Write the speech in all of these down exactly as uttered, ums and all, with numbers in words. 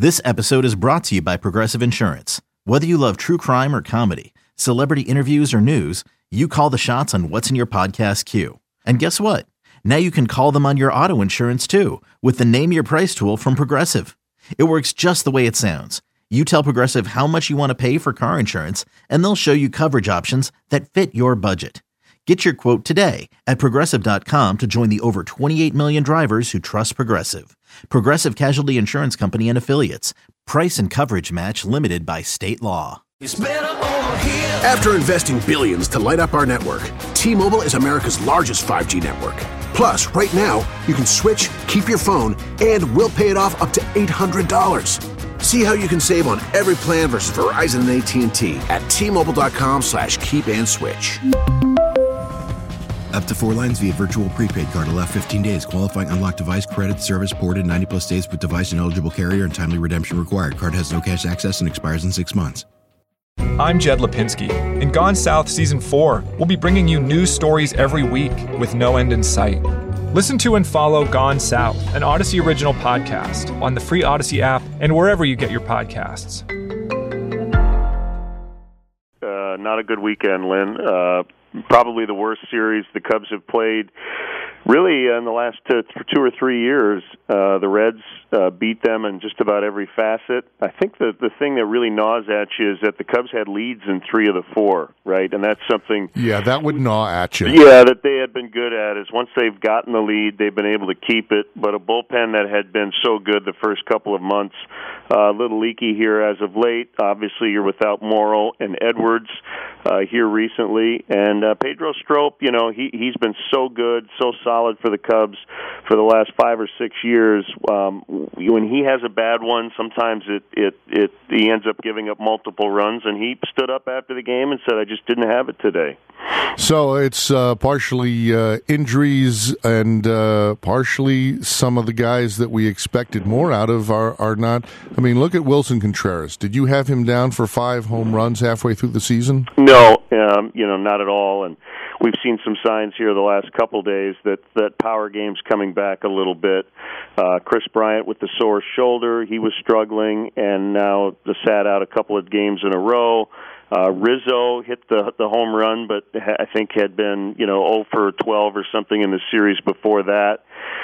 This episode is brought to you by Progressive Insurance. Whether you love true crime or comedy, celebrity interviews or news, you call the shots on what's in your podcast queue. And guess what? Now you can call them on your auto insurance too with the Name Your Price tool from Progressive. It works just the way it sounds. You tell Progressive how much you want to pay for car insurance, and they'll show you coverage options that fit your budget. Get your quote today at Progressive dot com to join the over twenty-eight million drivers who trust Progressive. Progressive Casualty Insurance Company and Affiliates. Price and coverage match limited by state law. It's better over here. After investing billions to light up our network, T-Mobile is America's largest five G network. Plus, right now, you can switch, keep your phone, and we'll pay it off up to eight hundred dollars. See how you can save on every plan versus Verizon and A T and T at T-Mobile.com slash keep and switch. Up to four lines via virtual prepaid card. Allow fifteen days. Qualifying unlocked device credit service ported ninety plus days with device and eligible carrier and timely redemption required. Card has no cash access and expires in six months. I'm Jed Lipinski. In Gone South Season four, we'll be bringing you news stories every week with no end in sight. Listen to and follow Gone South, an Odyssey original podcast, on the free Odyssey app and wherever you get your podcasts. Uh, not a good weekend, Lynn. Uh, probably the worst series the Cubs have played really in the last two, two or three years. Uh, the Reds uh, beat them in just about every facet. I think the the thing that really gnaws at you is that the Cubs had leads in three of the four, right? And that's something... Yeah, that would gnaw at you. Yeah, that they had been good at is once they've gotten the lead, they've been able to keep it. But a bullpen that had been so good the first couple of months, uh, a little leaky here as of late. Obviously, you're without Morrow and Edwards uh, here recently. And uh, Pedro Strop, you know, he, he's been so good, so solid for the Cubs for the last five or six years. Um, when he has a bad one, sometimes it, it, it he ends up giving up multiple runs, and he stood up after the game and said, I just didn't have it today. So it's uh, partially uh, injuries and uh, partially some of the guys that we expected more out of are, are not. I mean, look at Wilson Contreras. Did you have him down for five home runs halfway through the season? No, um, you know, not at all. And we've seen some signs here the last couple days that, that power game's coming back a little bit. Uh, Chris Bryant with the sore shoulder, he was struggling, and now sat out a couple of games in a row. Uh, Rizzo hit the the home run, but I think had been, you know, oh for twelve or something in the series before that.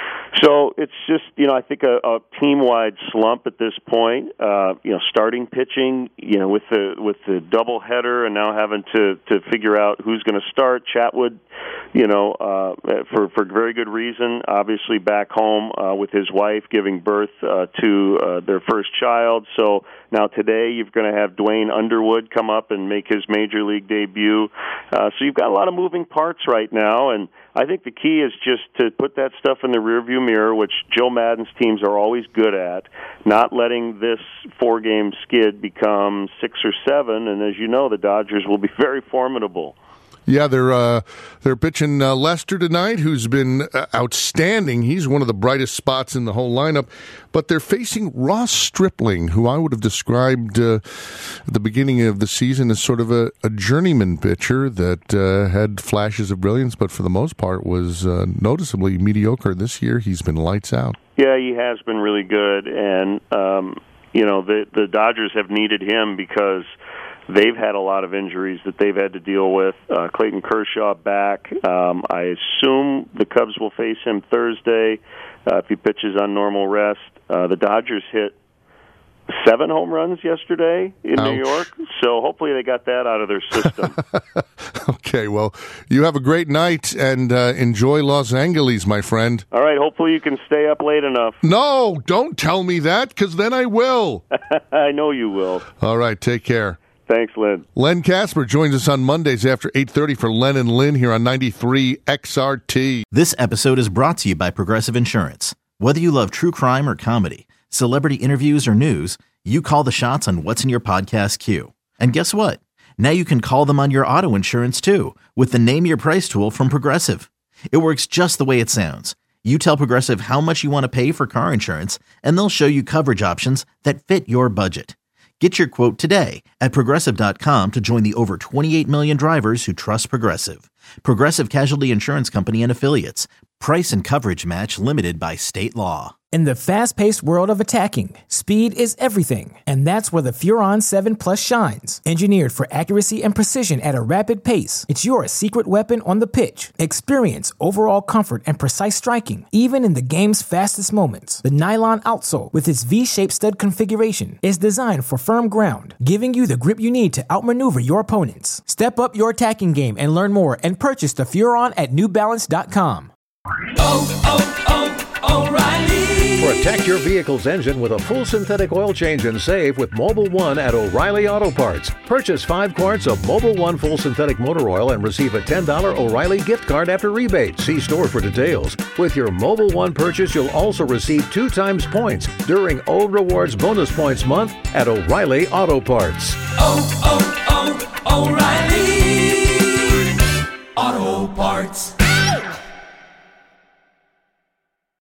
So it's just, you know, I think a, a team-wide slump at this point. Uh, you know, starting pitching, you know, with the with the doubleheader, and now having to, to figure out who's going to start. Chatwood, you know, uh, for for very good reason. Obviously, back home uh, with his wife, giving birth uh, to uh, their first child. So now today, you're going to have Dwayne Underwood come up and make his major league debut. Uh, so you've got a lot of moving parts right now, and I think the key is just to put that stuff in the rearview mirror, which Joe Maddon's teams are always good at, not letting this four-game skid become six or seven. And as you know, the Dodgers will be very formidable. Yeah, they're uh, they're pitching uh, Lester tonight, who's been uh, outstanding. He's one of the brightest spots in the whole lineup. But they're facing Ross Stripling, who I would have described uh, at the beginning of the season as sort of a, a journeyman pitcher that uh, had flashes of brilliance, but for the most part was uh, noticeably mediocre. This year, he's been lights out. Yeah, he has been really good. And, um, you know, the, the Dodgers have needed him because they've had a lot of injuries that they've had to deal with. Uh, Clayton Kershaw back. Um, I assume the Cubs will face him Thursday uh, if he pitches on normal rest. Uh, the Dodgers hit seven home runs yesterday in Ouch. New York, so hopefully they got that out of their system. Okay, well, you have a great night and uh, enjoy Los Angeles, my friend. All right, hopefully you can stay up late enough. No, don't tell me that, because then I will. I know you will. All right, take care. Thanks, Len. Len Casper joins us on Mondays after eight thirty for Len and Lynn here on ninety-three X R T. This episode is brought to you by Progressive Insurance. Whether you love true crime or comedy, celebrity interviews or news, you call the shots on what's in your podcast queue. And guess what? Now you can call them on your auto insurance too with the Name Your Price tool from Progressive. It works just the way it sounds. You tell Progressive how much you want to pay for car insurance, and they'll show you coverage options that fit your budget. Get your quote today at Progressive dot com to join the over twenty-eight million drivers who trust Progressive. Progressive Casualty Insurance Company and Affiliates. Price and coverage match limited by state law. In the fast-paced world of attacking, speed is everything, and that's where the Furon seven Plus shines. Engineered for accuracy and precision at a rapid pace, it's your secret weapon on the pitch. Experience overall comfort and precise striking, even in the game's fastest moments. The nylon outsole, with its V-shaped stud configuration, is designed for firm ground, giving you the grip you need to outmaneuver your opponents. Step up your attacking game and learn more and purchase the Furon at New Balance dot com. Oh, oh, oh, O'Reilly! Protect your vehicle's engine with a full synthetic oil change and save with Mobil one at O'Reilly Auto Parts. Purchase five quarts of Mobil one full synthetic motor oil and receive a ten dollars O'Reilly gift card after rebate. See store for details. With your Mobil one purchase, you'll also receive two times points during O Rewards Bonus Points Month at O'Reilly Auto Parts. Oh, oh, oh, O'Reilly Auto Parts.